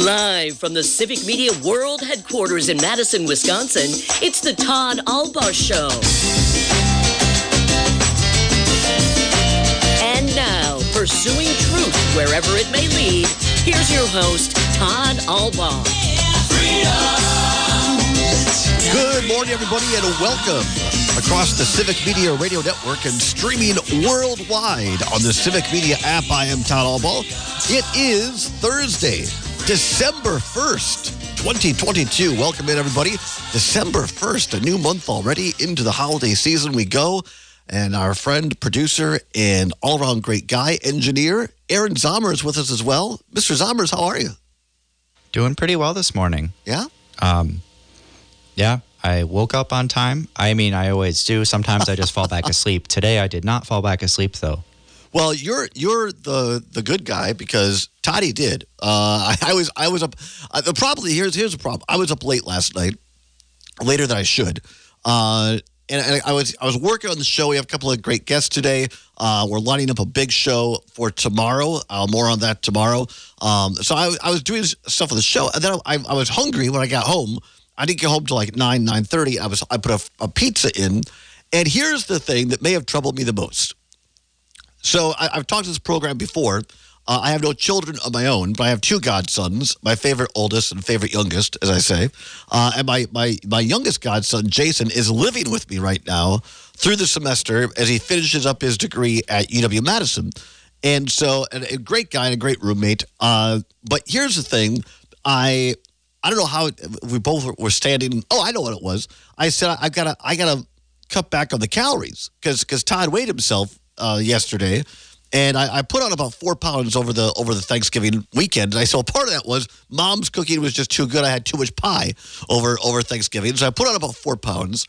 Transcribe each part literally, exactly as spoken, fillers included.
Live from the Civic Media World Headquarters in Madison, Wisconsin, it's the Todd Albaugh Show. And now, pursuing truth wherever it may lead, here's your host, Todd Albaugh. Good morning, everybody, and welcome across the Civic Media Radio Network and streaming worldwide on the Civic Media app. I am Todd Albaugh. It is Thursday, December first, twenty twenty-two. Welcome in, everybody. December first, a new month already. Into the holiday season we go. And our friend, producer, and all-around great guy, engineer, Aaron Zomer is with us as well. Mister Zomers, how are you? Doing pretty well this morning. Yeah? Um, yeah, I woke up on time. I mean, I always do. Sometimes I just fall back asleep. Today, I did not fall back asleep, though. Well, you're you're the the good guy because Toddy did. Uh, I, I was I was up. Uh, the problem here's here's the problem. I was up late last night, later than I should. Uh, and, and I was I was working on the show. We have a couple of great guests today. Uh, we're lining up a big show for tomorrow. Uh, more on that tomorrow. Um, so I I was doing stuff on the show, and then I I was hungry when I got home. I didn't get home till like nine nine thirty. I was I put a, a pizza in, and here's the thing that may have troubled me the most. So I, I've talked to this program before. Uh, I have no children of my own, but I have two godsons, my favorite oldest and favorite youngest, as I say. Uh, and my, my, my youngest godson, Jason, is living with me right now through the semester as he finishes up his degree at U W-Madison. And so and a great guy and a great roommate. Uh, but here's the thing. I I don't know how it, we both were standing. Oh, I know what it was. I said, I've got to I gotta cut back on the calories because because Todd weighed himself uh, yesterday. And I, I put on about four pounds over the over the Thanksgiving weekend. And I saw part of that was Mom's cooking was just too good. I had too much pie over, over Thanksgiving. So I put on about four pounds.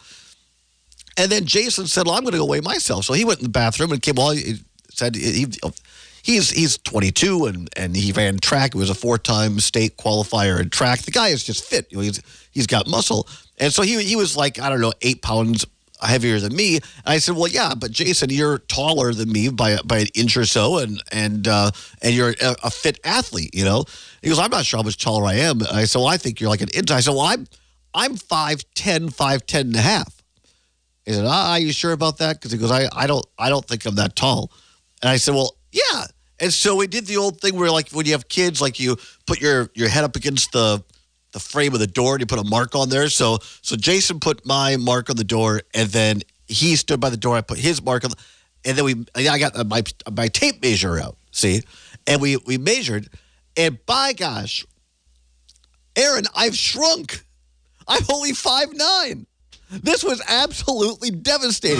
And then Jason said, well, I'm going to go weigh myself. So he went in the bathroom and came, well, he said he, he's he's twenty-two and, and he ran track. He was a four-time state qualifier in track. The guy is just fit. You know, he's he's got muscle. And so he he was like, I don't know, eight pounds heavier than me. And I said, well, yeah, but Jason, you're taller than me by by an inch or so, and and uh, and you're a, a fit athlete, you know. He goes, I'm not sure how much taller I am. And I said, well, I think you're like an inch. I said, well, I'm I'm five ten, five ten and a half. He said, ah, are you sure about that? Because he goes, I, I don't I don't think I'm that tall. And I said, well, yeah. And so we did the old thing where, like, when you have kids, like you put your, your head up against the the frame of the door and you put a mark on there. So so Jason put my mark on the door, and then he stood by the door. I put his mark on, the, and then we I got my my tape measure out. See, and we we measured, and by gosh, Aaron, I've shrunk. I'm only five nine. This was absolutely devastating.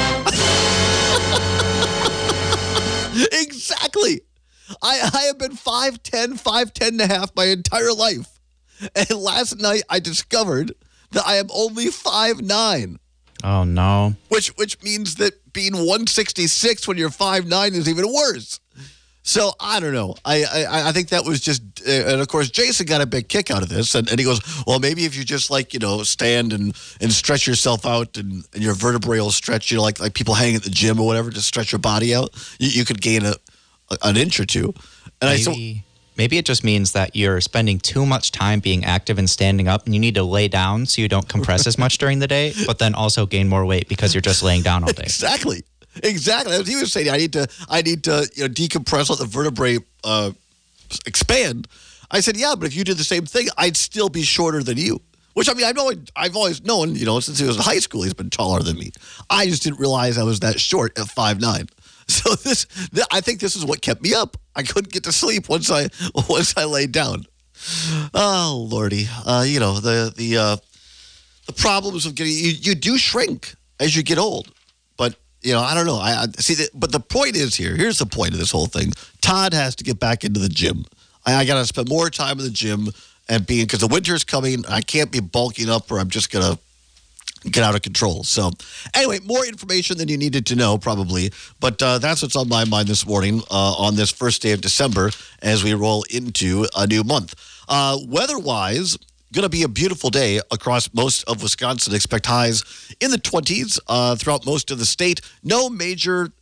Exactly. I I have been five ten, five ten and a half my entire life. And last night, I discovered that I am only five nine. Oh, no. Which which means that being one sixty-six when you're five nine is even worse. So, I don't know. I I, I think that was just, uh, and of course, Jason got a big kick out of this. And, and he goes, well, maybe if you just, like, you know, stand and, and stretch yourself out and, and your vertebrae will stretch, you know, like, like people hang at the gym or whatever, just stretch your body out, you, you could gain a, a an inch or two. And maybe. I said, Maybe it just means that you're spending too much time being active and standing up, and you need to lay down so you don't compress as much during the day, but then also gain more weight because you're just laying down all day. Exactly. Exactly. As he was saying, I need to, I need to, you know, decompress, let the vertebrae uh, expand. I said, yeah, but if you did the same thing, I'd still be shorter than you. Which, I mean, I've always, I've always known, you know, since he was in high school, he's been taller than me. I just didn't realize I was that short at five nine. So this, th- I think this is what kept me up. I couldn't get to sleep once I once I laid down. Oh Lordy, uh, you know the the uh, the problems of getting you, you do shrink as you get old, but you know I don't know. I, I see that, but the point is here. Here's the point of this whole thing. Todd has to get back into the gym. I, I got to spend more time in the gym and being because the winter's coming. I can't be bulking up, or I'm just gonna get out of control. So anyway, more information than you needed to know probably, but uh, that's what's on my mind this morning uh, on this first day of December as we roll into a new month. Uh, weather-wise, going to be a beautiful day across most of Wisconsin. Expect highs in the twenties uh, throughout most of the state. No major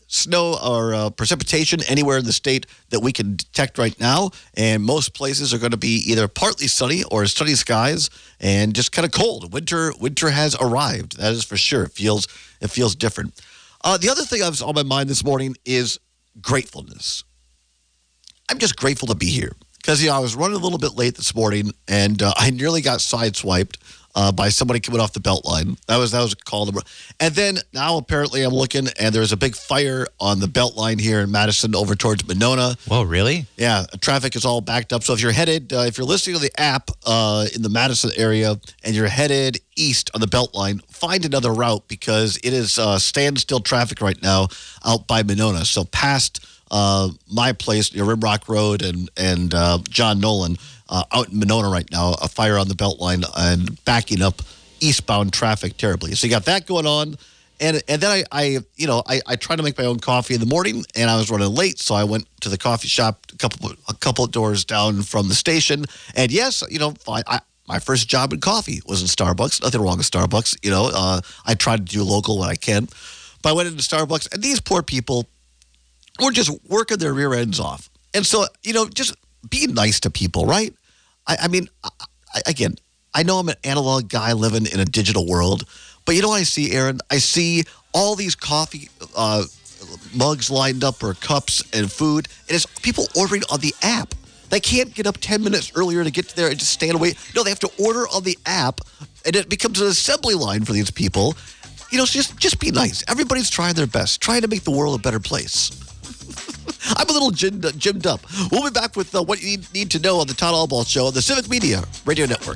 snow or uh, precipitation anywhere in the state that we can detect right now. And most places are going to be either partly sunny or sunny skies and just kind of cold. Winter winter has arrived. That is for sure. It feels, it feels different. Uh, the other thing that was on my mind this morning is gratefulness. I'm just grateful to be here because, you know, I was running a little bit late this morning and uh, I nearly got sideswiped uh, by somebody coming off the belt line. That was that was a call. To, and then now apparently I'm looking and there's a big fire on the belt line here in Madison over towards Monona. Whoa, really? Yeah, traffic is all backed up. So if you're headed, uh, if you're listening to the app uh, in the Madison area and you're headed east on the belt line, find another route because it is uh, standstill traffic right now out by Monona. So past uh, my place near Rimrock Road and and uh, John Nolan. Uh, out in Monona right now, a fire on the Beltline and backing up eastbound traffic terribly. So you got that going on. And and then I, I you know, I, I try to make my own coffee in the morning and I was running late. So I went to the coffee shop a couple a couple of doors down from the station. And yes, you know, I, I, my first job in coffee was in Starbucks. Nothing wrong with Starbucks. You know, uh, I try to do local when I can. But I went into Starbucks and these poor people were just working their rear ends off. And so, you know, just be nice to people, right? I, I mean, I, I, again, I know I'm an analog guy living in a digital world, but you know what I see, Aaron? I see all these coffee uh, mugs lined up or cups and food, and it's people ordering on the app. They can't get up ten minutes earlier to get to there and just stand away. No, they have to order on the app, and it becomes an assembly line for these people. You know, so just, just be nice. Everybody's trying their best, trying to make the world a better place. I'm a little gymmed, gymmed up. We'll be back with uh, what you need to know on the Todd Allball Show on the Civic Media Radio Network.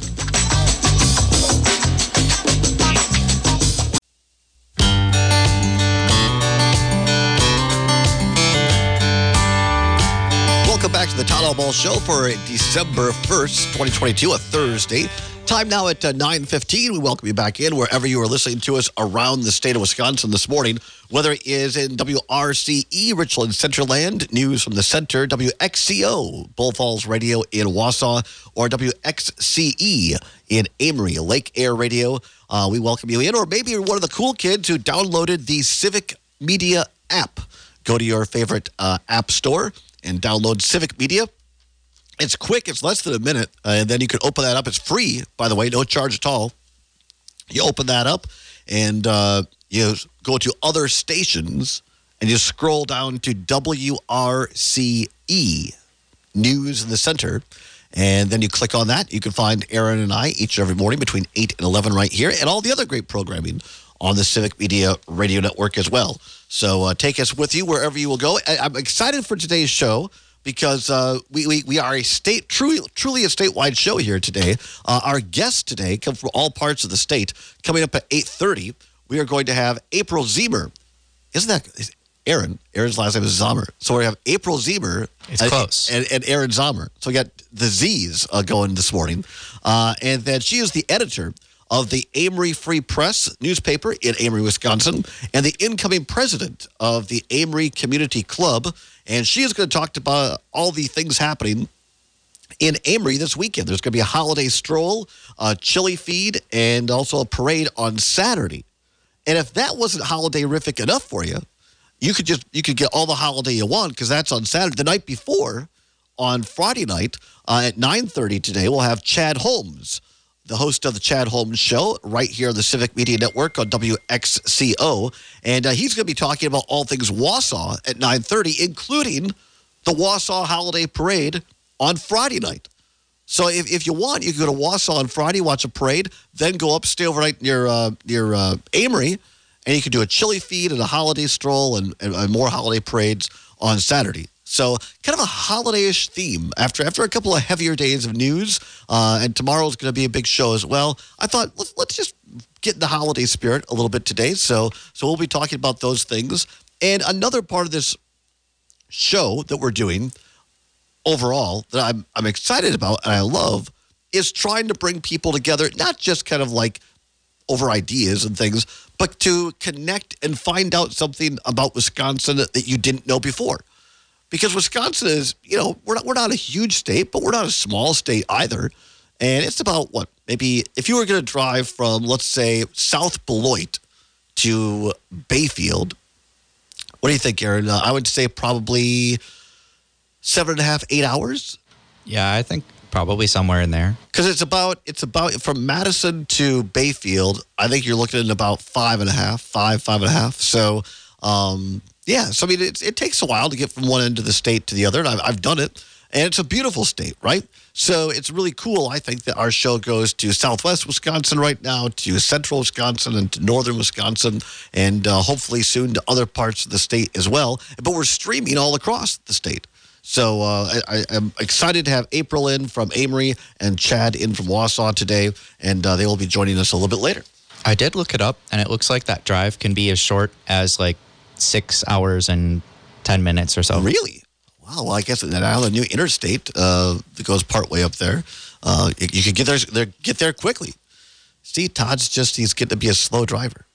Welcome back to the Todd Allball Show for December first, twenty twenty-two, a Thursday. Time now at uh, nine fifteen. We welcome you back in wherever you are listening to us around the state of Wisconsin this morning, whether it is in W R C E, Richland Centerland, News from the Center, W X C O, Bull Falls Radio in Wausau, or W X C E in Amory, Lake Air Radio. Uh, we welcome you in, or maybe you're one of the cool kids who downloaded the Civic Media app. Go to your favorite uh, app store and download Civic Media. It's quick. It's less than a minute. Uh, and then you can open that up. It's free, by the way, no charge at all. You open that up and uh, you go to other stations and you scroll down to W R C E, News in the Center. And then you click on that. You can find Aaron and I each and every morning between eight and eleven right here, and all the other great programming on the Civic Media Radio Network as well. So uh, take us with you wherever you will go. I- I'm excited for today's show, because uh, we, we we are a state, truly, truly a statewide show here today. Uh, our guests today come from all parts of the state. Coming up at eight thirty, we are going to have April Zemer. Isn't that is Aaron? Aaron's last name is Zomer. So we have April Zemer. It's and, close. And, and Aaron Zomer. So we got the Z's uh, going this morning. Uh, and then she is the editor of the Amory Free Press newspaper in Amory, Wisconsin, and the incoming president of the Amory Community Club. And she is going to talk about all the things happening in Amory this weekend. There's going to be a holiday stroll, a chili feed, and also a parade on Saturday. And if that wasn't holiday-rific enough for you, you could just you could get all the holiday you want, because that's on Saturday. The night before, on Friday night uh, at nine thirty today, we'll have Chad Holmes, the host of the Chad Holmes Show, right here on the Civic Media Network on W X C O. And uh, he's going to be talking about all things Wausau at nine thirty, including the Wausau Holiday Parade on Friday night. So if, if you want, you can go to Wausau on Friday, watch a parade, then go up, stay overnight near, uh, near uh, Amory, and you can do a chili feed and a holiday stroll and, and, and more holiday parades on Saturday. So kind of a holiday-ish theme after after a couple of heavier days of news, uh, and tomorrow's going to be a big show as well. I thought let's, let's just get in the holiday spirit a little bit today. So so we'll be talking about those things. And another part of this show that we're doing overall that I'm I'm excited about and I love is trying to bring people together, not just kind of like over ideas and things, but to connect and find out something about Wisconsin that you didn't know before. Because Wisconsin is, you know, we're not, we're not a huge state, but we're not a small state either. And it's about what? Maybe if you were going to drive from, let's say, South Beloit to Bayfield, What do you think, Aaron? Uh, I would say probably seven and a half, eight hours. Yeah, I think probably somewhere in there. Because it's about it's about from Madison to Bayfield. I think you're looking at about five and a half, five, five and a half. So, um, yeah. So I mean, it, it takes a while to get from one end of the state to the other, and I've, I've done it. And it's a beautiful state, right? So it's really cool, I think, that our show goes to southwest Wisconsin right now, to central Wisconsin, and to northern Wisconsin, and uh, hopefully soon to other parts of the state as well. But we're streaming all across the state. So uh, I, I'm excited to have April in from Amory and Chad in from Wausau today, and uh, they will be joining us a little bit later. I did look it up, and it looks like that drive can be as short as like six hours and ten minutes or so. Really? Wow, well, I guess now the new interstate uh, that goes partway up there, uh, you, you could get there, there, get there quickly. See, Todd's just, he's getting to be a slow driver.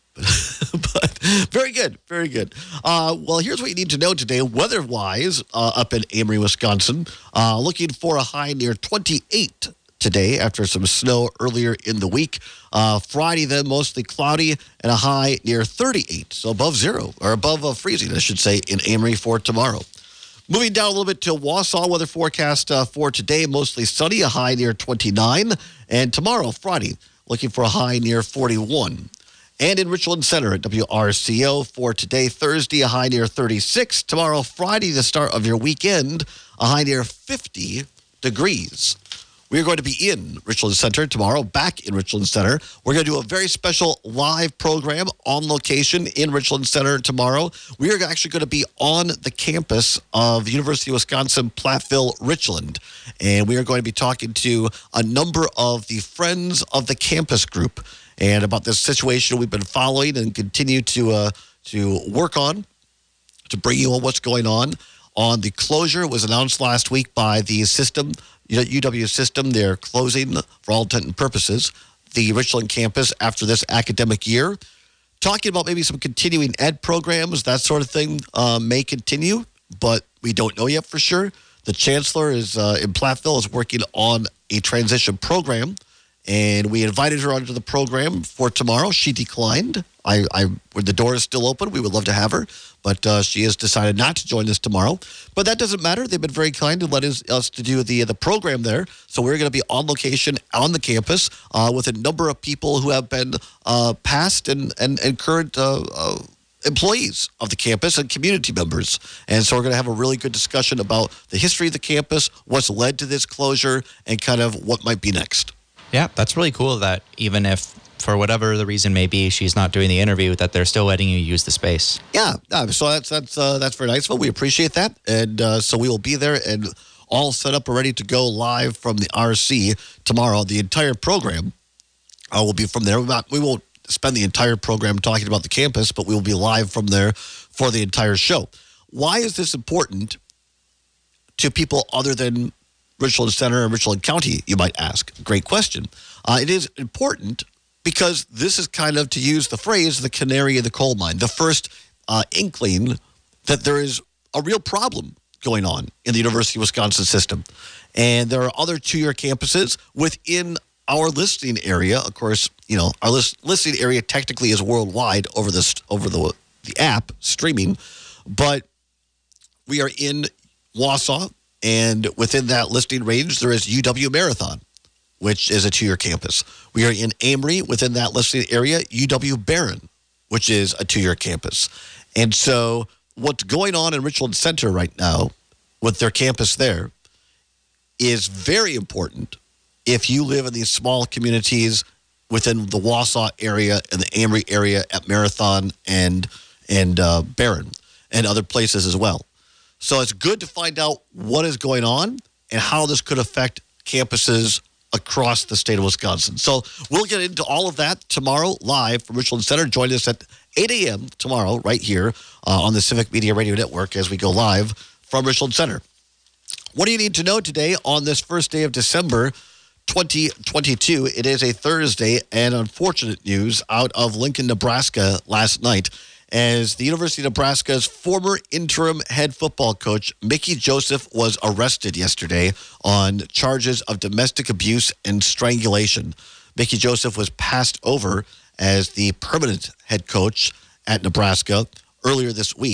But very good, very good. Uh, well, here's what you need to know today, weather-wise, uh, up in Amory, Wisconsin. Uh, looking for a high near twenty-eight today after some snow earlier in the week. Uh, Friday, then, mostly cloudy and a high near thirty-eight, so above zero, or above uh, freezing, I should say, in Amory for tomorrow. Moving down a little bit to Wausau, weather forecast uh, for today, mostly sunny, a high near twenty-nine. And tomorrow, Friday, looking for a high near forty-one. And in Richland Center at W R C O for today, Thursday, a high near thirty-six. Tomorrow, Friday, the start of your weekend, a high near fifty degrees. We are going to be in Richland Center tomorrow, back in Richland Center. We're going to do a very special live program on location in Richland Center tomorrow. We are actually going to be on the campus of the University of Wisconsin Platteville Richland. And we are going to be talking to a number of the Friends of the Campus group and about this situation we've been following and continue to uh, to work on to bring you on what's going on. On the closure, it was announced last week by the system, U W system. They're closing, for all intent and purposes, the Richland campus after this academic year. Talking about maybe some continuing ed programs, that sort of thing uh, may continue, but we don't know yet for sure. The chancellor is uh, in Platteville is working on a transition program, and we invited her onto the program for tomorrow. She declined. I, I, when the door is still open, we would love to have her, but uh, she has decided not to join us tomorrow. But that doesn't matter. They've been very kind to let us, us to do the the program there. So we're going to be on location on the campus uh, with a number of people who have been uh, past and and, and current uh, uh, employees of the campus and community members. And so we're going to have a really good discussion about the history of the campus, what's led to this closure, and kind of what might be next. Yeah, that's really cool that even if, for whatever the reason may be, she's not doing the interview, that they're still letting you use the space. Yeah, uh, so that's that's uh, that's very nice. But we appreciate that, and uh, so we will be there and all set up and ready to go live from the R C tomorrow. The entire program uh, will be from there. We won't, we won't spend the entire program talking about the campus, but we will be live from there for the entire show. Why is this important to people other than Richland Center and Richland County, you might ask? Great question. Uh, it is important because this is kind of, to use the phrase, the canary in the coal mine, the first uh, inkling that there is a real problem going on in the University of Wisconsin system. And there are other two-year campuses within our listening area. Of course, you know, our list, listening area technically is worldwide over this over the the app streaming, but we are in Wausau, and within that listing range, there is U W Marathon, which is a two-year campus. We are in Amory, within that listing area, U W Barron, which is a two-year campus. And so what's going on in Richland Center right now with their campus there is very important if you live in these small communities within the Wausau area and the Amory area at Marathon and, and uh, Barron and other places as well. So it's good to find out what is going on and how this could affect campuses across the state of Wisconsin. So we'll get into all of that tomorrow live from Richland Center. Join us at eight a.m. tomorrow right here uh, on the Civic Media Radio Network as we go live from Richland Center. What do you need to know today on this first day of December twenty twenty-two? It is a Thursday, and unfortunate news out of Lincoln, Nebraska last night, as the University of Nebraska's former interim head football coach, Mickey Joseph, was arrested yesterday on charges of domestic abuse and strangulation. Mickey Joseph was passed over as the permanent head coach at Nebraska earlier this week,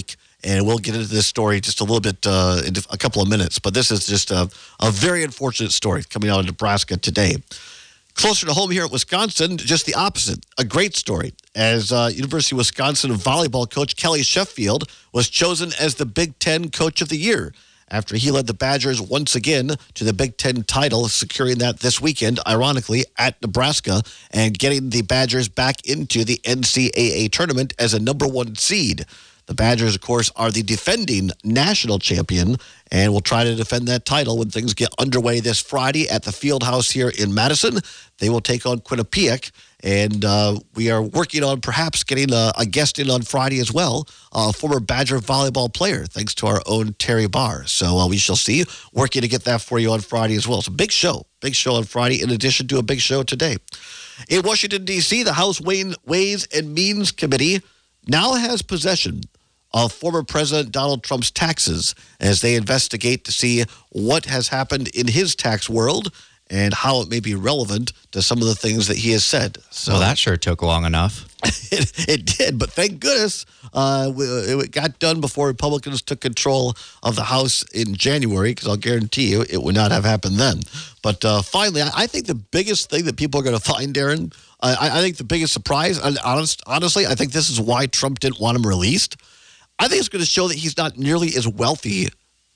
And we'll get into this story just a little bit uh, in a couple of minutes. But this is just a, a very unfortunate story coming out of Nebraska today. Closer to home here at Wisconsin, just the opposite. A great story. As uh, University of Wisconsin volleyball coach Kelly Sheffield was chosen as the Big Ten Coach of the Year after he led the Badgers once again to the Big Ten title, securing that this weekend, ironically, at Nebraska, and getting the Badgers back into the N C double A tournament as a number one seed. The Badgers, of course, are the defending national champion and will try to defend that title when things get underway this Friday at the Fieldhouse here in Madison. They will take on Quinnipiac, and uh, we are working on perhaps getting a, a guest in on Friday as well, a former Badger volleyball player, thanks to our own Terry Barr. So uh, we shall see, working to get that for you on Friday as well. It's a big show, big show on Friday in addition to a big show today. In Washington, D C, the House Ways and Means Committee now has possession of former President Donald Trump's taxes as they investigate to see what has happened in his tax world and how it may be relevant to some of the things that he has said. So well, that sure took long enough. it, it did, but thank goodness uh, it got done before Republicans took control of the House in January, because I'll guarantee you it would not have happened then. But uh, finally, I think the biggest thing that people are going to find, Darren, I, I think the biggest surprise, and honest, honestly, I think this is why Trump didn't want him released. I think it's going to show that he's not nearly as wealthy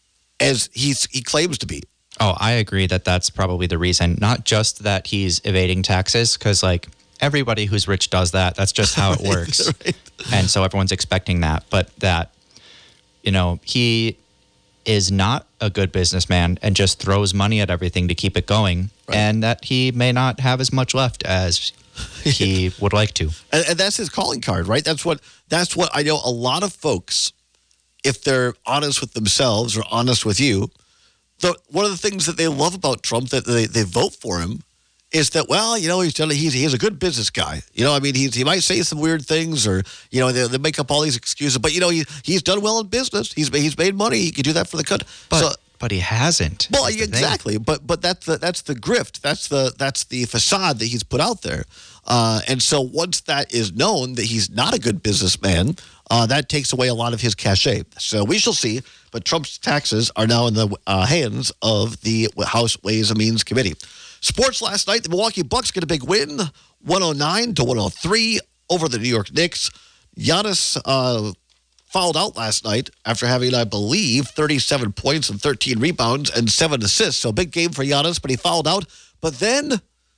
as he's, he claims to be. Oh, I agree that that's probably the reason. Not just that he's evading taxes, because like everybody who's rich does that. That's just how it works. Right. And so everyone's expecting that. But that, you know, he is not a good businessman and just throws money at everything to keep it going. Right. And that he may not have as much left as he would like to. And, and that's his calling card, right? That's what that's what I know a lot of folks, if they're honest with themselves or honest with you, the, one of the things that they love about Trump, that they, they vote for him, is that, well, you know, he's done, he's he's a good business guy. You know, I mean, he's, he might say some weird things, or, you know, they, they make up all these excuses, but, you know, he he's done well in business. He's he's made money. He could do that for the country. But, so, but he hasn't. Well, exactly. But but that's the that's the grift. That's the that's the facade that he's put out there. Uh, and so once that is known that he's not a good businessman, uh, that takes away a lot of his cachet. So we shall see. But Trump's taxes are now in the uh, hands of the House Ways and Means Committee. Sports last night, the Milwaukee Bucks get a big win, one oh nine to one oh three over the New York Knicks. Giannis uh, fouled out last night after having, I believe, thirty-seven points and thirteen rebounds and seven assists. So big game for Giannis, but he fouled out. But then,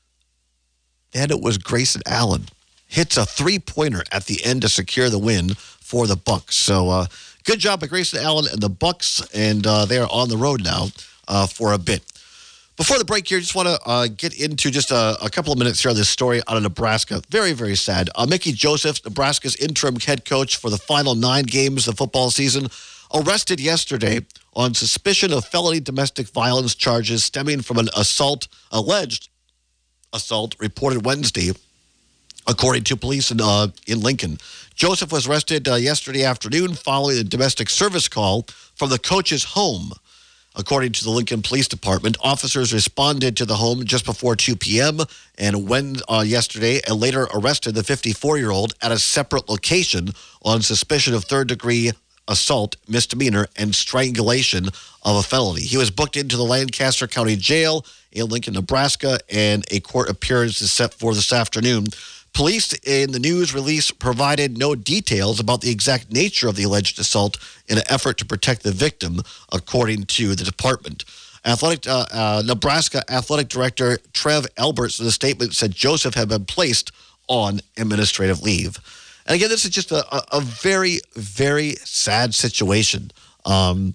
then it was Grayson Allen. Hits a three-pointer at the end to secure the win for the Bucks. So uh, good job by Grayson Allen and the Bucks, and uh, they are on the road now uh, for a bit. Before the break here, just want to uh, get into just a, a couple of minutes here on this story out of Nebraska. Very, very sad. Uh, Mickey Joseph, Nebraska's interim head coach for the final nine games of the football season, arrested yesterday on suspicion of felony domestic violence charges stemming from an assault, alleged assault, reported Wednesday, according to police in, uh, in Lincoln. Joseph was arrested uh, yesterday afternoon following a domestic service call from the coach's home. According to the Lincoln Police Department, officers responded to the home just before two p.m. and when uh, yesterday and later arrested the fifty-four-year-old at a separate location on suspicion of third-degree assault, misdemeanor, and strangulation of a felony. He was booked into the Lancaster County Jail in Lincoln, Nebraska, and a court appearance is set for this afternoon. Police in the news release provided no details about the exact nature of the alleged assault in an effort to protect the victim, according to the department. Athletic uh, uh, Nebraska Athletic Director Trev Alberts in a statement said Joseph had been placed on administrative leave. And again, this is just a, a, a very, very sad situation. Um,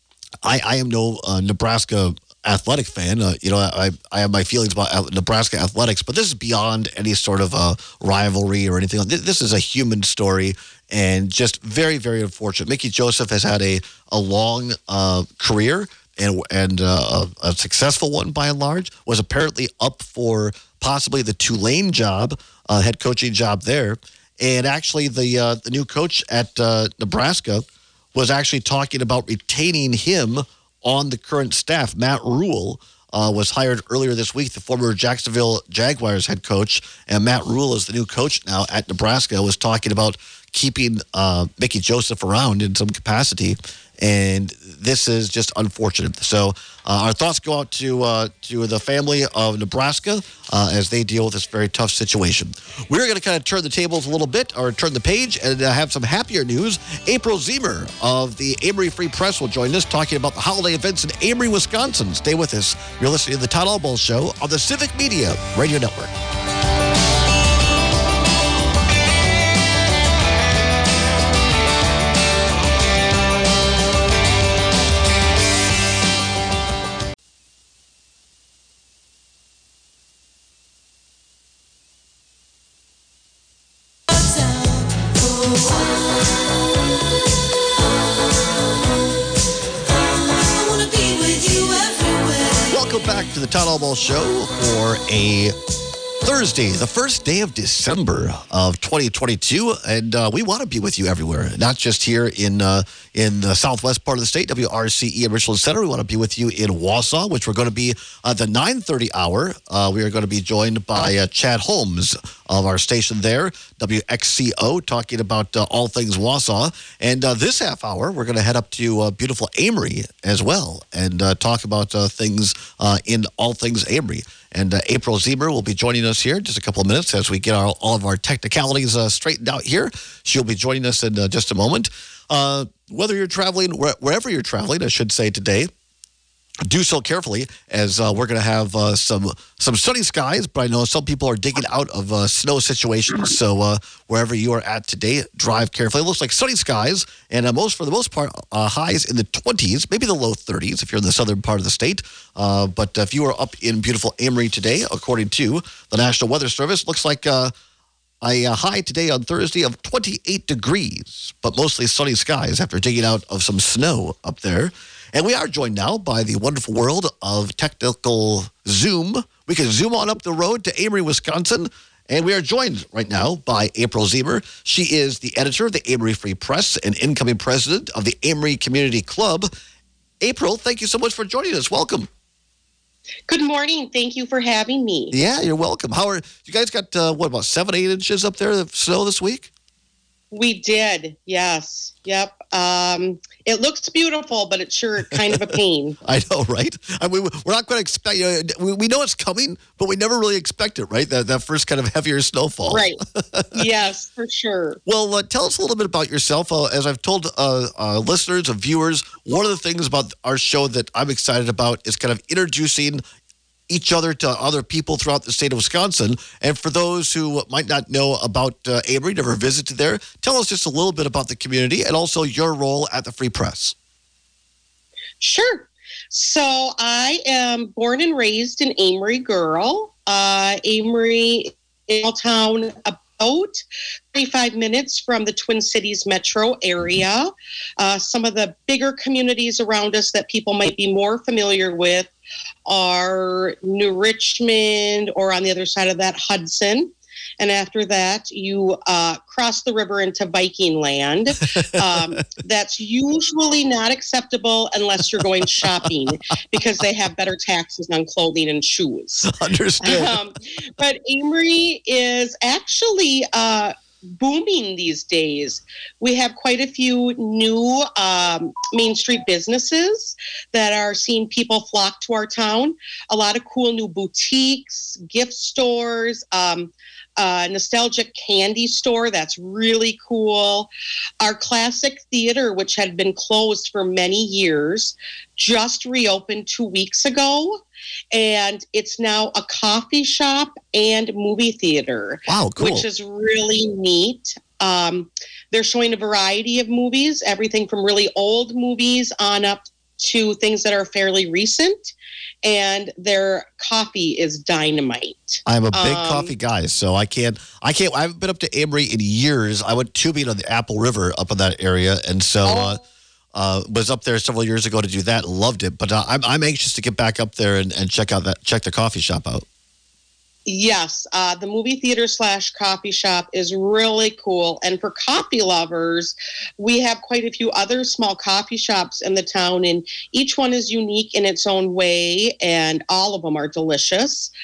I, I am no uh, Nebraska athletic fan. Uh, you know, I I have my feelings about Nebraska athletics, but this is beyond any sort of uh, rivalry or anything. This is a human story, and just very, very unfortunate. Mickey Joseph has had a a long uh, career and and uh, a, a successful one by and large. Was apparently up for possibly the Tulane job, uh, head coaching job there, and actually the uh, the new coach at uh, Nebraska was actually talking about retaining him on the current staff. Matt Rule uh, was hired earlier this week, the former Jacksonville Jaguars head coach, and Matt Rule is the new coach now at Nebraska, was talking about keeping uh, Mickey Joseph around in some capacity. And this is just unfortunate. So uh, our thoughts go out to uh, to the family of Nebraska uh, as they deal with this very tough situation. We're going to kind of turn the tables a little bit, or turn the page, and uh, have some happier news. April Zemer of the Amory Free Press will join us talking about the holiday events in Amory, Wisconsin. Stay with us. You're listening to the Todd Albaugh Show on the Civic Media Radio Network. Back to the Todd Albaugh Show for a Thursday, the first day of December of twenty twenty-two, and uh, we want to be with you everywhere, not just here in uh, in the southwest part of the state, W R C E and Richland Center. We want to be with you in Wausau, which we're going to be at the nine thirty hour. Uh, we are going to be joined by uh, Chad Holmes of our station there, W X C O, talking about uh, all things Wausau. And uh, this half hour, we're going to head up to uh, beautiful Amory as well and uh, talk about uh, things uh, in all things Amory. And uh, April Zemer will be joining us here in just a couple of minutes as we get our, all of our technicalities uh, straightened out here. She'll be joining us in uh, just a moment. Uh, whether you're traveling, wherever you're traveling, I should say today, do so carefully, as uh, we're going to have uh, some some sunny skies, but I know some people are digging out of uh, snow situations. So uh, wherever you are at today, drive carefully. It looks like sunny skies, and uh, most for the most part, uh, highs in the twenties, maybe the low thirties if you're in the southern part of the state. Uh, but if you are up in beautiful Amory today, according to the National Weather Service, looks like uh, a high today on Thursday of twenty-eight degrees, but mostly sunny skies after digging out of some snow up there. And we are joined now by the wonderful world of technical Zoom. We can zoom on up the road to Amory, Wisconsin. And we are joined right now by April Zemer. She is the editor of the Amory Free Press and incoming president of the Amory Community Club. April, thank you so much for joining us. Welcome. Good morning. Thank you for having me. Yeah, you're welcome. How are you guys? Got uh, what, about seven, eight inches up there of snow this week? We did. Yes. Yep. Um, it looks beautiful, but it's sure kind of a pain. I know, right? I mean, we're not going to expect, you know, we, we know it's coming, but we never really expect it, right? That, that first kind of heavier snowfall. Right. Yes, for sure. Well, uh, tell us a little bit about yourself. Uh, as I've told uh, uh, listeners and viewers, one of the things about our show that I'm excited about is kind of introducing each other to other people throughout the state of Wisconsin. And for those who might not know about uh, Amory, never visited there, tell us just a little bit about the community and also your role at the Free Press. Sure. So I am born and raised an Amory girl. Uh, Amory is a town about thirty-five minutes from the Twin Cities metro area. Uh, some of the bigger communities around us that people might be more familiar with are New Richmond, or on the other side of that, Hudson. And after that, you uh, cross the river into Viking land. Um, that's usually not acceptable unless you're going shopping, because they have better taxes on clothing and shoes. Understood. Um, but Amory is actually uh, booming these days. We have quite a few new um, Main Street businesses that are seeing people flock to our town. A lot of cool new boutiques, gift stores, um, uh, nostalgic candy store that's really cool. Our classic theater, which had been closed for many years, just reopened two weeks ago. And it's now a coffee shop and movie theater. Wow, cool. Which is really neat. Um, they're showing a variety of movies, everything from really old movies on up to things that are fairly recent. And their coffee is dynamite. I'm a big um, coffee guy, so I can't, I can't, I haven't been up to Amory in years. I went tubing on the Apple River up in that area. And so, oh. uh, Uh, was up there several years ago to do that. Loved it, but uh, I'm I'm anxious to get back up there and, and check out that check the coffee shop out. Yes, uh, the movie theater slash coffee shop is really cool, and for coffee lovers, we have quite a few other small coffee shops in the town, and each one is unique in its own way, and all of them are delicious.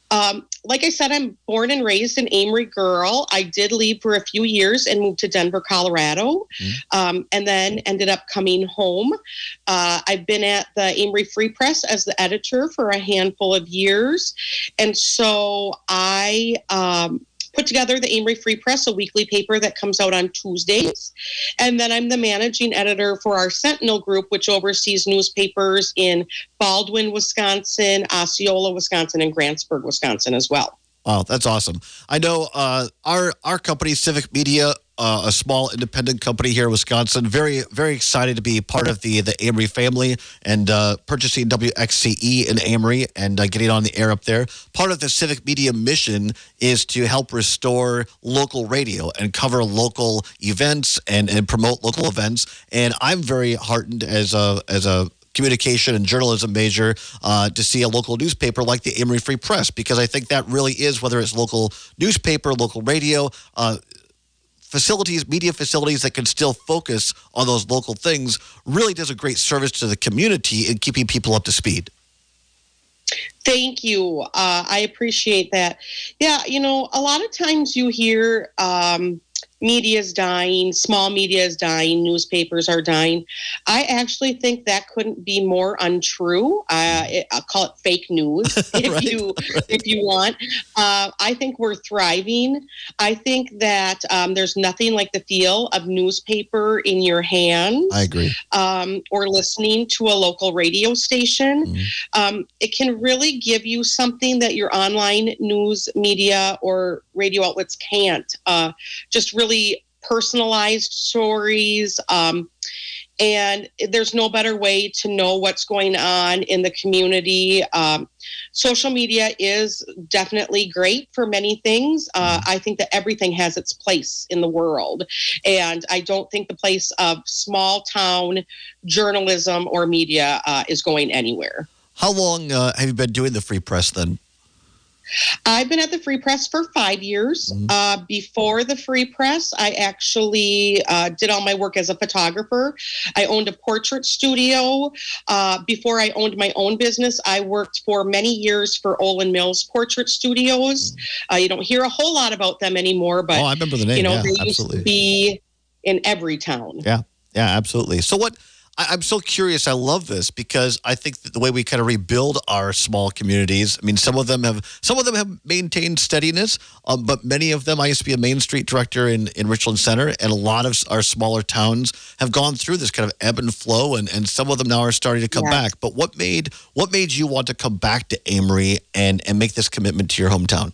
Um, like I said, I'm born and raised an Amory girl. I did leave for a few years and moved to Denver, Colorado, mm-hmm. um, and then ended up coming home. Uh, I've been at the Amory Free Press as the editor for a handful of years. And so I um, put together the Amory Free Press, a weekly paper that comes out on Tuesdays. And then I'm the managing editor for our Sentinel Group, which oversees newspapers in Baldwin, Wisconsin, Osceola, Wisconsin, and Grantsburg, Wisconsin as well. Wow, that's awesome. I know uh, our our company, Civic Media, uh, a small independent company here in Wisconsin, very, very excited to be part of the the Amory family and uh, purchasing W X C E in Amory and uh, getting on the air up there. Part of the Civic Media mission is to help restore local radio and cover local events and, and promote local events. And I'm very heartened as a as a communication and journalism major uh, to see a local newspaper like the Amory Free Press, because I think that really is, whether it's local newspaper, local radio, uh, facilities, media facilities that can still focus on those local things, really does a great service to the community in keeping people up to speed. Thank you. Uh, I appreciate that. Yeah, you know, a lot of times you hear um, media is dying, small media is dying, newspapers are dying. I actually think that couldn't be more untrue. Uh, it, I'll call it fake news if right, you right. if you want. Uh, I think we're thriving. I think that um, there's nothing like the feel of newspaper in your hands. I agree. Um, or listening to a local radio station. Mm-hmm. Um, it can really give you something that your online news media or radio outlets can't. Uh, just really personalized stories. Um, and there's no better way to know what's going on in the community. Um, social media is definitely great for many things. Uh, I think that everything has its place in the world. And I don't think the place of small town journalism or media uh, is going anywhere. How long uh, have you been doing the Free Press then? I've been at the Free Press for five years. Mm-hmm. Uh, before the Free Press, I actually uh, did all my work as a photographer. I owned a portrait studio. Uh, before I owned my own business, I worked for many years for Olin Mills Portrait Studios. Mm-hmm. Uh, you don't hear a whole lot about them anymore, but oh, I remember the name. You know, yeah, they absolutely. used to be in every town. Yeah, yeah, absolutely. So what? I'm so curious. I love this because I think that the way we kind of rebuild our small communities. I mean, some of them have some of them have maintained steadiness, um, but many of them. I used to be a Main Street director in, in Richland Center, and a lot of our smaller towns have gone through this kind of ebb and flow, and, and some of them now are starting to come yeah. back. But what made what made you want to come back to Amory and and make this commitment to your hometown?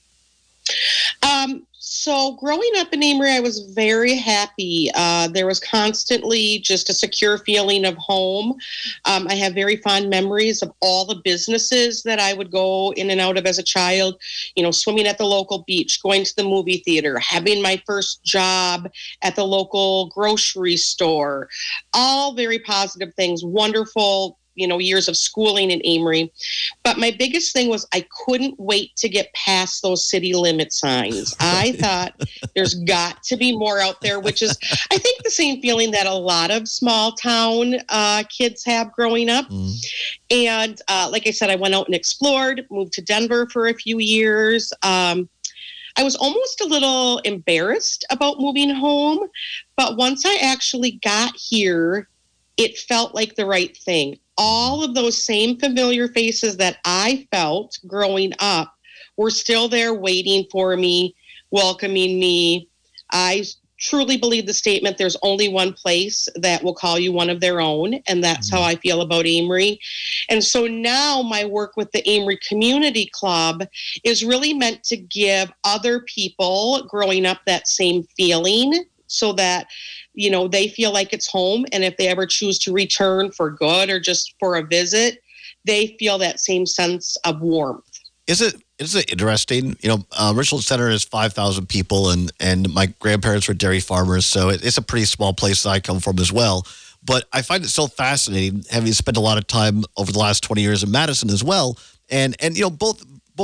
Um. So growing up in Amory, I was very happy. Uh, there was constantly just a secure feeling of home. Um, I have very fond memories of all the businesses that I would go in and out of as a child, you know, swimming at the local beach, going to the movie theater, having my first job at the local grocery store, all very positive things, wonderful, you know, years of schooling in Amory. But my biggest thing was I couldn't wait to get past those city limit signs. I thought there's got to be more out there, which is, I think, the same feeling that a lot of small town uh, kids have growing up. Mm. And uh, like I said, I went out and explored, moved to Denver for a few years. Um, I was almost a little embarrassed about moving home. But once I actually got here, it felt like the right thing. All of those same familiar faces that I felt growing up were still there waiting for me, welcoming me. I truly believe the statement, there's only one place that will call you one of their own, and that's mm-hmm. how I feel about Amory. And so now my work with the Amory Community Club is really meant to give other people growing up that same feeling so that, you know, they feel like it's home. And if they ever choose to return for good or just for a visit, they feel that same sense of warmth. Is it is it interesting? You know, uh, Richland Center is five thousand people, and, and my grandparents were dairy farmers, so it, it's a pretty small place that I come from as well. But I find it so fascinating, having spent a lot of time over the last twenty years in Madison as well. And, and you know, both both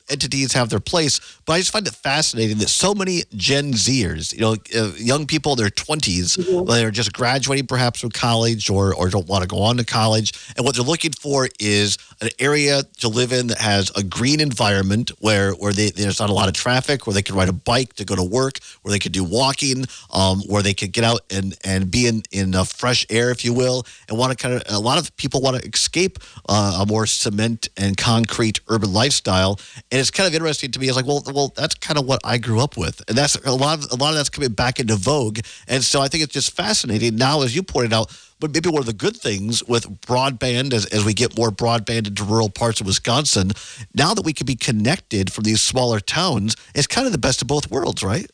entities have their place, but I just find it fascinating that so many Gen Zers, you know, uh, young people in their twenties, mm-hmm. they're just graduating perhaps from college or, or don't want to go on to college, and what they're looking for is an area to live in that has a green environment where, where they, there's not a lot of traffic, where they can ride a bike to go to work, where they can do walking, um, where they can get out and, and be in, in uh, fresh air, if you will, and want to kind of, a lot of people want to escape uh, a more cement and concrete urban lifestyle. And it's kind of interesting to me. It's like, well, well, that's kind of what I grew up with, and that's a lot of a lot of that's coming back into vogue. And so I think it's just fascinating now, as you pointed out. But maybe one of the good things with broadband, as, as we get more broadband into rural parts of Wisconsin, now that we can be connected from these smaller towns, it's kind of the best of both worlds, right?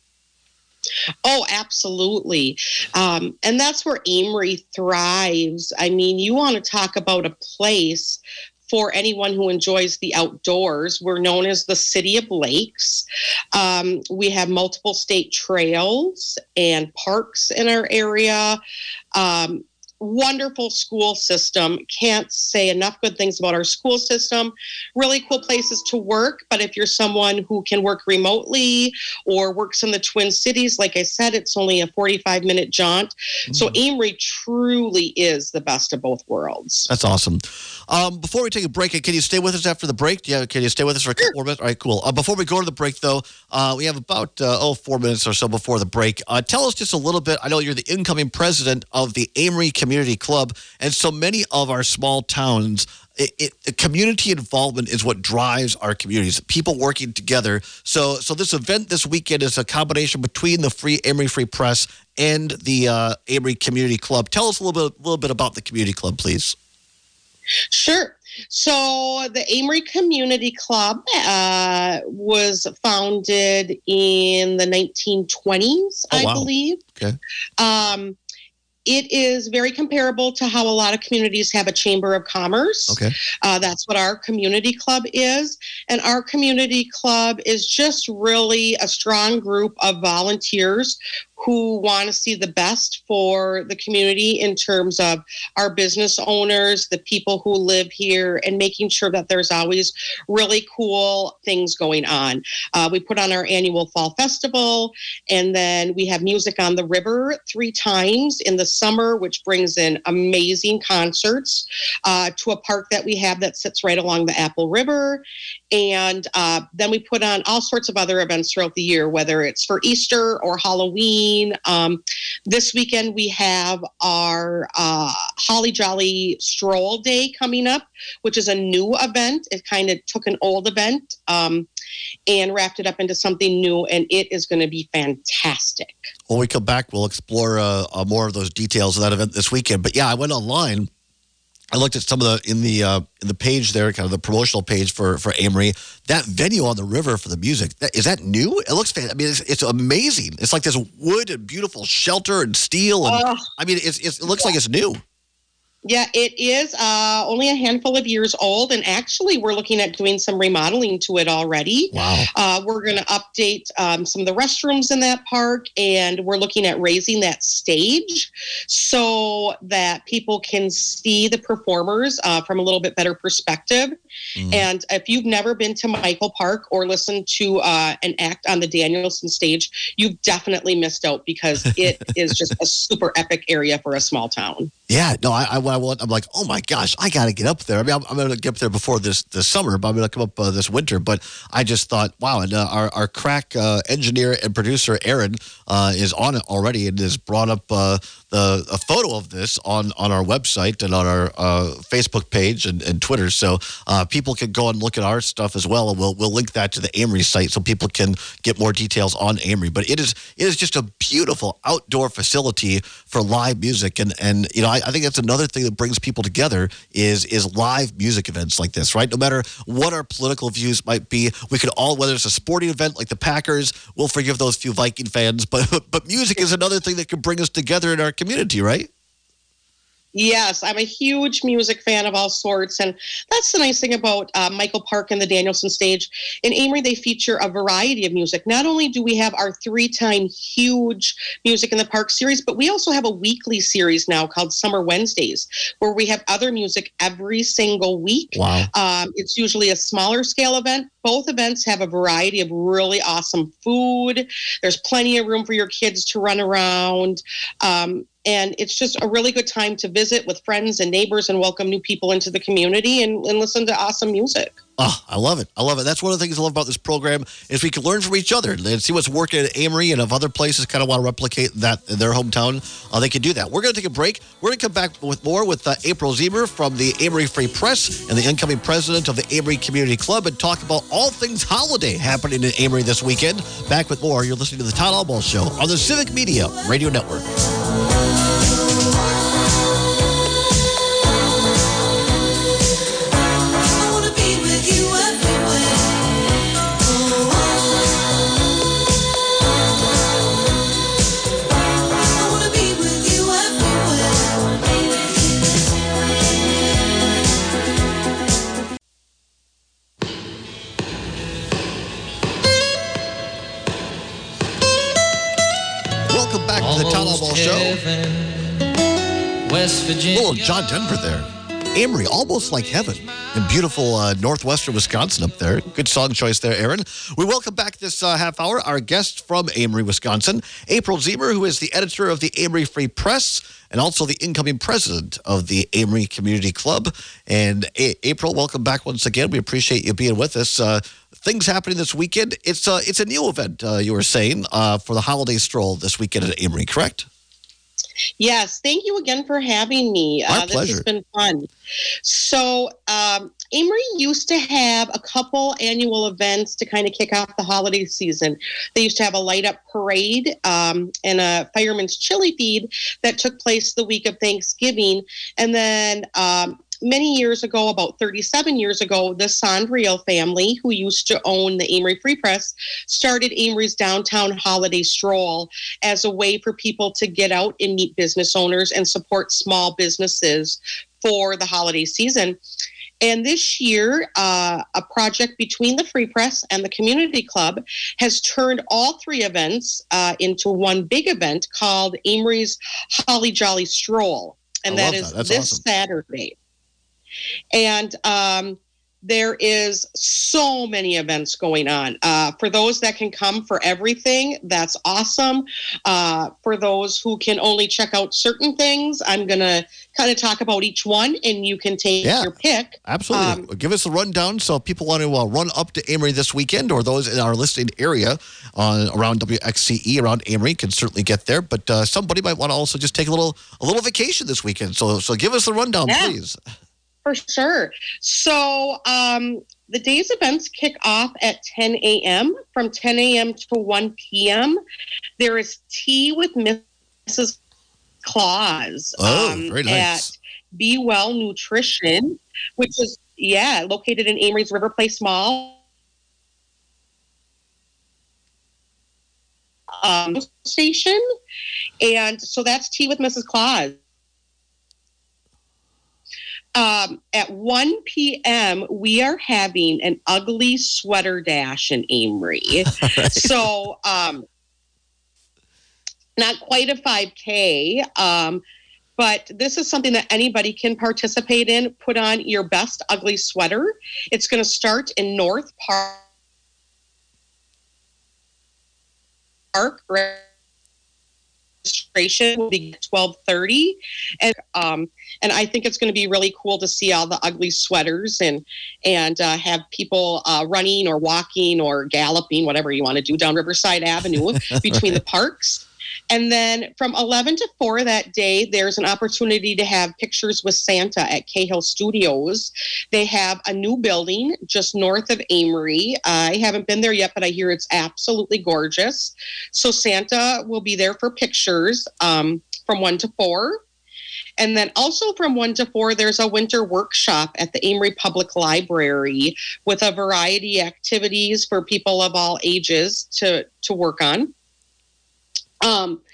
Oh, absolutely. Um, and that's where Amery thrives. I mean, you want to talk about a place for anyone who enjoys the outdoors. We're known as the City of Lakes. Um, we have multiple state trails and parks in our area. Um, wonderful school system. Can't say enough good things about our school system. Really cool places to work. But if you're someone who can work remotely or works in the Twin Cities, like I said, it's only a forty-five minute jaunt. Mm. So Amery truly is the best of both worlds. That's awesome. Um, before we take a break, can you stay with us after the break? Yeah, can you stay with us for a couple more minutes? All right, cool. Uh, before we go to the break, though, uh, we have about, uh, oh, four minutes or so before the break. Uh, tell us just a little bit. I know you're the incoming president of the Amery Community Club, and so many of our small towns, It, it, community involvement is what drives our communities. People working together. So, so this event this weekend is a combination between the Free Amery Free Press and the uh, Amery Community Club. Tell us a little bit, little bit about the Community Club, please. Sure. So the Amery Community Club uh, was founded in the nineteen twenties, oh, I wow. believe. Okay. Um, It is very comparable to how a lot of communities have a chamber of commerce. Okay. Uh, that's what our community club is. And our community club is just really a strong group of volunteers who want to see the best for the community in terms of our business owners, the people who live here, and making sure that there's always really cool things going on. Uh, we put on our annual fall festival, and then we have music on the river three times in the summer, which brings in amazing concerts uh, to a park that we have that sits right along the Apple River. And uh, then we put on all sorts of other events throughout the year, whether it's for Easter or Halloween. Um, this weekend, we have our uh, Holly Jolly Stroll Day coming up, which is a new event. It kind of took an old event um, and wrapped it up into something new, and it is going to be fantastic. When we come back, we'll explore uh, uh, more of those details of that event this weekend. But yeah, I went online. I looked at some of the in the uh, in the page there, kind of the promotional page for for Amery. That venue on the river for the music, that, is that new? It looks fantastic. I mean, it's, it's amazing. It's like this wood and beautiful shelter and steel, and uh, I mean, it's, it's, it looks yeah. like it's new. Yeah, it is uh, only a handful of years old, and actually we're looking at doing some remodeling to it already. Wow. Uh, we're going to update um, some of the restrooms in that park, and we're looking at raising that stage so that people can see the performers uh, from a little bit better perspective. Mm. And if you've never been to Michael Park or listened to uh, an act on the Danielson stage, you've definitely missed out, because it is just a super epic area for a small town. Yeah, no, I, I, I I'm like, oh my gosh, I got to get up there. I mean, I'm, I'm going to get up there before this this summer, but I'm going to come up uh, this winter. But I just thought, wow, and uh, our our crack uh, engineer and producer Aaron uh, is on it already and has brought up uh, the a photo of this on, on our website and on our uh, Facebook page and, and Twitter, so uh, people can go and look at our stuff as well, and we'll we'll link that to the Amery site so people can get more details on Amery. But it is it is just a beautiful outdoor facility for live music, and and you know I, I think that's another thing that brings people together is is live music events like this, right? No matter what our political views might be, we could all, whether it's a sporting event like the Packers, we'll forgive those few Viking fans, but but music is another thing that can bring us together in our community, right? Yes, I'm a huge music fan of all sorts. And that's the nice thing about uh, Michael Park and the Danielson Stage. In Amory, they feature a variety of music. Not only do we have our three-time huge Music in the Park series, but we also have a weekly series now called Summer Wednesdays, where we have other music every single week. Wow. Um, it's usually a smaller scale event. Both events have a variety of really awesome food. There's plenty of room for your kids to run around. Um, And it's just a really good time to visit with friends and neighbors and welcome new people into the community and, and listen to awesome music. Oh, I love it. I love it. That's one of the things I love about this program is we can learn from each other and see what's working at Amory, and if other places kind of want to replicate that in their hometown, uh, they can do that. We're going to take a break. We're going to come back with more with uh, April Ziemer from the Amory Free Press and the incoming president of the Amory Community Club, and talk about all things holiday happening in Amory this weekend. Back with more. You're listening to the Todd Albaugh Show on the Civic Media Radio Network. Welcome back to the Todd Albaugh Show. West Virginia. Little John Denver there. Amory, almost like heaven in beautiful uh, northwestern Wisconsin up there. Good song choice there, Aaron. We welcome back this uh, half hour our guest from Amory, Wisconsin, April Ziemer, who is the editor of the Amory Free Press and also the incoming president of the Amory Community Club. And A- April, welcome back once again. We appreciate you being with us. Uh, things happening this weekend. It's, uh, it's a new event, uh, you were saying, uh, for the holiday stroll this weekend at Amory, correct? Yes, thank you again for having me. Our uh, this pleasure. has been fun. So, um, Amory used to have a couple annual events to kind of kick off the holiday season. They used to have a light up parade um, and a fireman's chili feed that took place the week of Thanksgiving. And then um, many years ago, about thirty-seven years ago, the Sondriel family, who used to own the Amory Free Press, started Amory's Downtown Holiday Stroll as a way for people to get out and meet business owners and support small businesses for the holiday season. And this year, uh, a project between the Free Press and the Community Club has turned all three events uh, into one big event called Amory's Holly Jolly Stroll. And I that love is that. That's this awesome. Saturday. And um, there is so many events going on. Uh, for those that can come for everything, that's awesome. Uh, for those who can only check out certain things, I'm going to kind of talk about each one, and you can take Yeah. your pick. Absolutely. Um, Give us a rundown so if people want to uh, run up to Amory this weekend, or those in our listening area uh, around W X C E, around Amory, can certainly get there. But uh, somebody might want to also just take a little a little vacation this weekend. So so give us the rundown, Yeah. please. For sure. So um, the day's events kick off at ten a.m. From ten a.m. to one p.m. There is tea with Missus Claus Oh, um, very nice. at Be Well Nutrition, which is, yeah, located in Amory's River Place Mall. Um, station. And so that's tea with Missus Claus. Um, at one p.m., we are having an ugly sweater dash in Amory. Right. So, um, not quite a five K, um, but this is something that anybody can participate in. Put on your best ugly sweater. It's going to start in North Park. Park. Registration will be twelve thirty, and um, and I think it's going to be really cool to see all the ugly sweaters and and uh, have people uh, running or walking or galloping, whatever you want to do, down Riverside Avenue between the parks. And then from eleven to four that day, there's an opportunity to have pictures with Santa at Cahill Studios. They have a new building just north of Amory. I haven't been there yet, but I hear it's absolutely gorgeous. So Santa will be there for pictures um, from one to four. And then also from one to four, there's a winter workshop at the Amory Public Library with a variety of activities for people of all ages to, to work on. Um,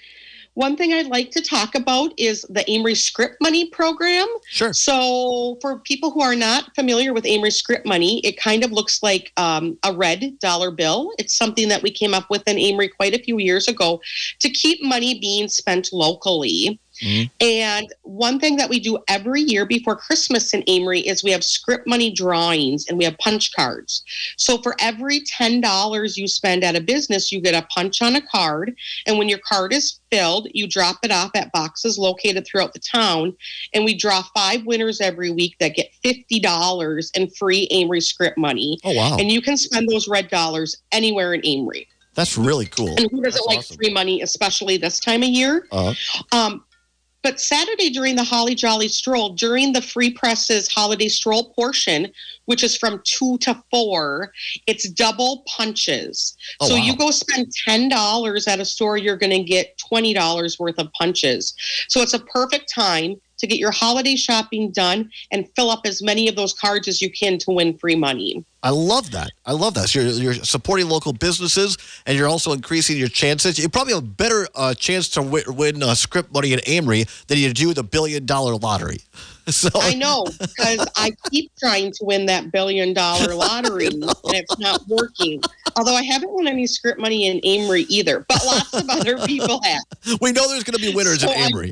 one thing I'd like to talk about is the Amory Script Money program. Sure. So for people who are not familiar with Amory Script Money, it kind of looks like um, a red dollar bill. It's something that we came up with in Amory quite a few years ago to keep money being spent locally. Mm-hmm. And one thing that we do every year before Christmas in Amory is we have script money drawings and we have punch cards. So for every ten dollars you spend at a business, you get a punch on a card. And when your card is filled, you drop it off at boxes located throughout the town. And we draw five winners every week that get fifty dollars in free Amory script money. Oh, wow. And you can spend those red dollars anywhere in Amory. That's really cool. And who doesn't That's like awesome. free money, especially this time of year? Uh-huh. Um, But Saturday during the Holly Jolly Stroll, during the Free Presses Holiday Stroll portion, which is from two to four, it's double punches. Oh, so wow. you go spend ten dollars at a store, you're going to get twenty dollars worth of punches. So it's a perfect time to get your holiday shopping done and fill up as many of those cards as you can to win free money. I love that. I love that. So you're, you're supporting local businesses, and you're also increasing your chances. You probably have a better uh, chance to win, win uh, script money at Amory than you do the billion dollar lottery. So I know, because I keep trying to win that billion dollar lottery, and it's not working. Although I haven't won any script money in Amory either, but lots of other people have. we know there's going to be winners So in Amory.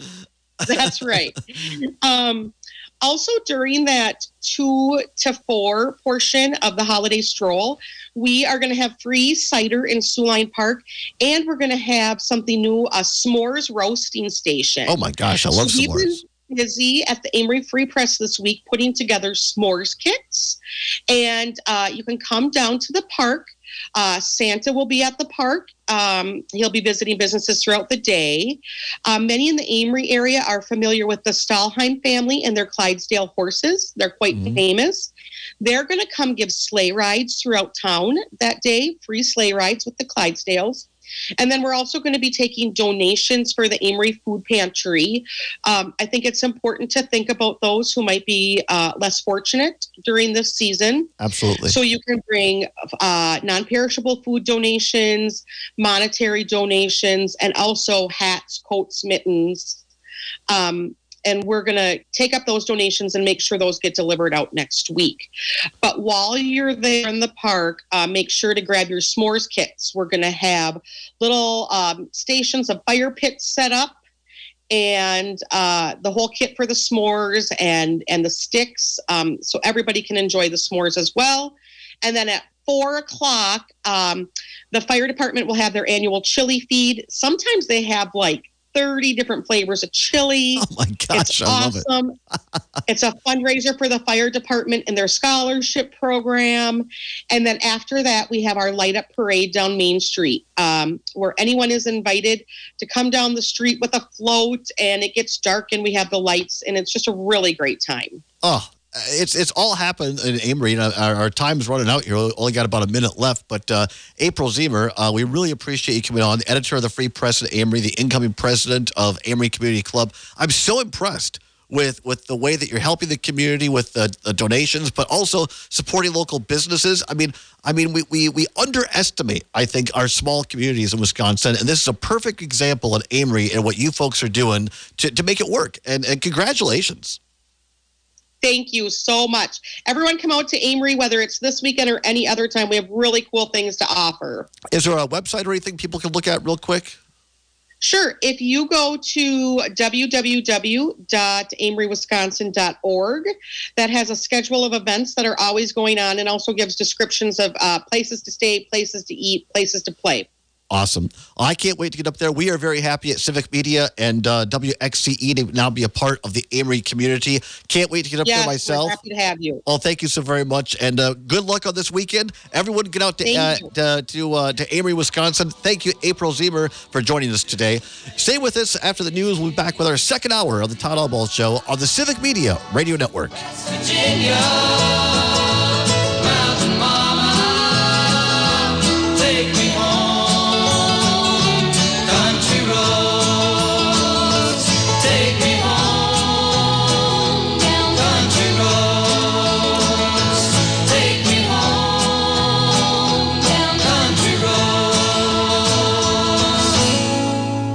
That's right. Um, also, during that two to four portion of the holiday stroll, we are going to have free cider in Sewline Park, and we're going to have something new, a s'mores roasting station. Oh, my gosh. I love So we've been s'mores. busy at the Amory Free Press this week putting together s'mores kits, and uh, you can come down to the park. Uh, Santa will be at the park. Um, he'll be visiting businesses throughout the day. Uh, many in the Amory area are familiar with the Stahlheim family and their Clydesdale horses. They're quite mm-hmm. famous. They're going to come give sleigh rides throughout town that day, free sleigh rides with the Clydesdales. And then we're also going to be taking donations for the Amory Food Pantry. Um, I think it's important to think about those who might be uh, less fortunate during this season. Absolutely. So you can bring uh, non-perishable food donations, monetary donations, and also hats, coats, mittens. Um, and we're going to take up those donations and make sure those get delivered out next week. But while you're there in the park, uh, make sure to grab your s'mores kits. We're going to have little um, stations of fire pits set up, and uh, the whole kit for the s'mores and, and the sticks, um, so everybody can enjoy the s'mores as well. And then at four o'clock, um, the fire department will have their annual chili feed. Sometimes they have like thirty different flavors of chili. Oh my gosh, it's I love awesome. it. It's a fundraiser for the fire department and their scholarship program. And then after that, we have our light up parade down Main Street, um, where anyone is invited to come down the street with a float, and it gets dark and we have the lights, and it's just a really great time. Oh, It's it's all happened in Amory. And our, our time's running out here. We only got about a minute left. But uh, April Zemer, uh, we really appreciate you coming on. The editor of the Free Press at Amory, the incoming president of Amory Community Club. I'm so impressed with with the way that you're helping the community with the, the donations, but also supporting local businesses. I mean, I mean, we, we we underestimate, I think, our small communities in Wisconsin, and this is a perfect example at Amory and what you folks are doing to, to make it work. And, and congratulations. Thank you so much. Everyone come out to Amory, whether it's this weekend or any other time. We have really cool things to offer. Is there a website or anything people can look at real quick? Sure. If you go to w w w dot amory wisconsin dot org, that has a schedule of events that are always going on, and also gives descriptions of uh, places to stay, places to eat, places to play. Awesome. I can't wait to get up there. We are very happy at Civic Media and uh, W X C E to now be a part of the Amory community. Can't wait to get up yes, there myself. We're happy to have you. Oh, thank you so very much. And uh, good luck on this weekend. Everyone get out to uh, to to, uh, to Amory, Wisconsin. Thank you, April Zemer, for joining us today. Stay with us after the news. We'll be back with our second hour of the Todd Albaugh Show on the Civic Media Radio Network. Virginia.